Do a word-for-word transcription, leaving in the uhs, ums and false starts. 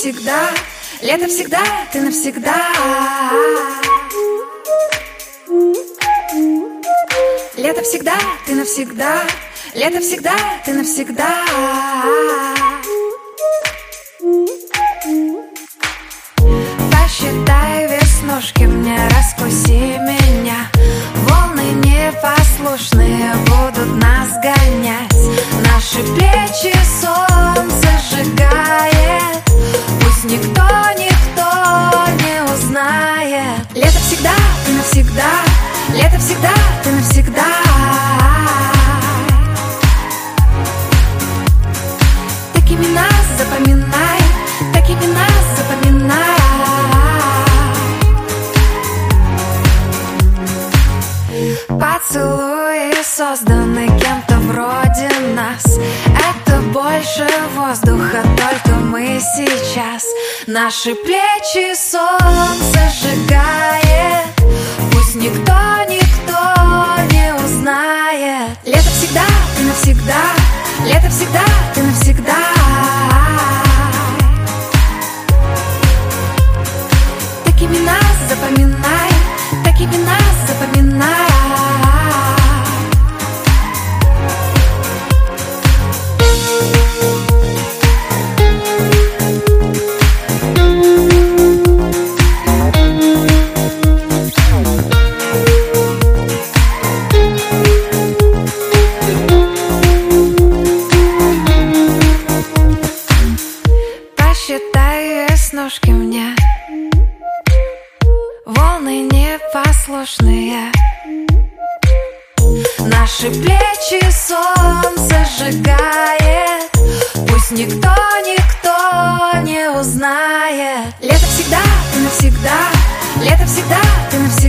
навсегда, лето всегда, ты навсегда. Лето всегда, ты навсегда, лето всегда, ты навсегда. Посчитай веснушки мне, раскуси меня. Волны непослушные будут нас гонять. Наши плечи солнце сжигает. Пусть никто, никто не узнает. Лето всегда, ты навсегда, лето всегда, ты навсегда. Такими нас запоминай, такими нас запоминай. Поцелуи созданы кем-то вроде нас. Это больше воздуха, только мы сейчас. Наши плечи солнце сжигает. Пусть никто, никто не узнает. Лето всегда, ты навсегда, лето всегда, ты навсегда. Такими нас запоминай, такими нас запоминай. Посчитай веснушки мне, волны непослушные. Наши плечи солнце сжигает. Пусть никто, никто не узнает. Лето всегда, ты навсегда, лето всегда, ты навсегда.